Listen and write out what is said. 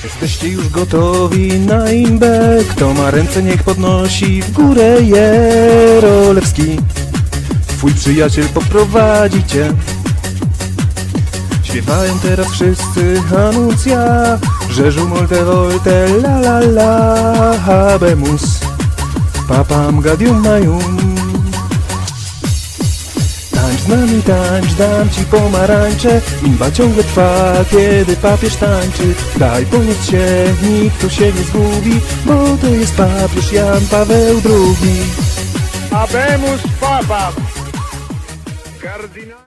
Jesteście już gotowi na imbę? Kto ma ręce, niech podnosi w górę Jerolewski. Twój przyjaciel poprowadzi cię. Śpiewają teraz wszyscy Anuncia, Rzeżu molte volte la la la, habemus, papam gadium majum. Tańcz z nami, tańcz, dam ci pomarańcze. Imba ciągle trwa, kiedy papież tańczy. Daj ponieść się, nikt tu się nie zgubi, bo to jest papież Jan Paweł II. Habemus papam. Kardynał